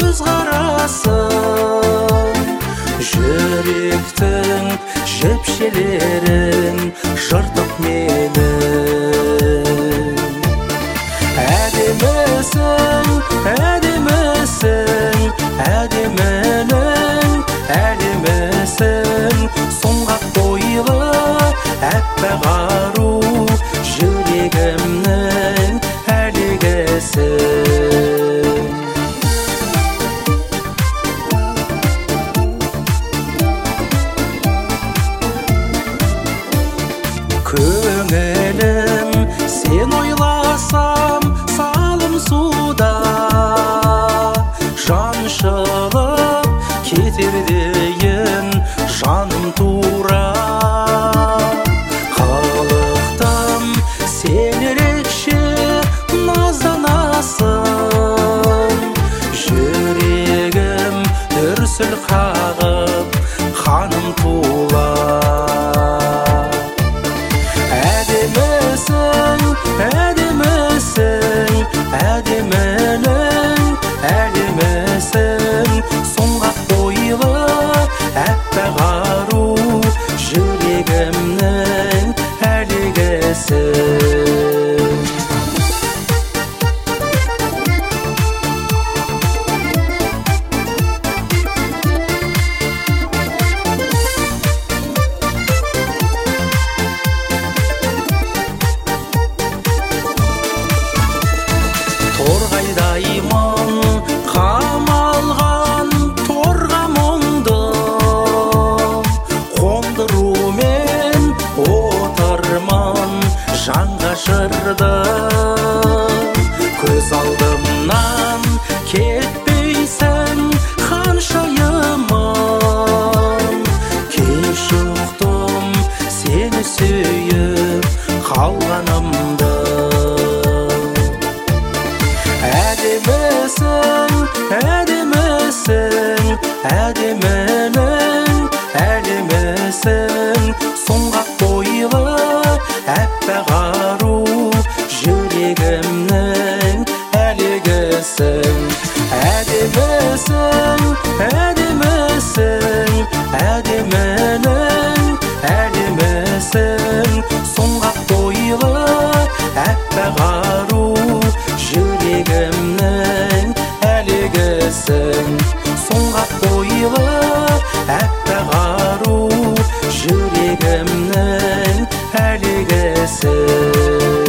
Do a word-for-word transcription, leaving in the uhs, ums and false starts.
көз қарасың, жүректің жіпшелерін жыртып менің. Әдемісің, әдемісің, әдемінің әдемісің, сұңғақ бойлы әппақ ару, жүрегімнің әлегісің. Көңілім сен ойласам салым суда, жаншылып кетер дейін жаным тура. Қалықтым сен ерекше назданасың, жүрегім дүрсіл қағып қаным тула. Әдемісің, әдемісің, әдемінің әдемісің, сұңғақ бойлы әппақ ару, жүрегімнің әлегісің. Торғайдаймын қамалған торға мұңды, қондырумен отырмын жанға жырды. Көз алдымнан кетпейсің ханшайымым, кеш ұқтым сені сүйіп қалғанымды. Әдемісің, әдемісің, әдемінің әдемісің, сұңғақ бойлы әппақ ару, жүрегімнің әлегісің. Әдемісің, әдемісің, әдемінің әдемісің, сұңғақ бойлы әппақ ару, жүрегімнің әлегісің. Сұңғақ бойлы әппақ ару, жүрегімнің әлегісің.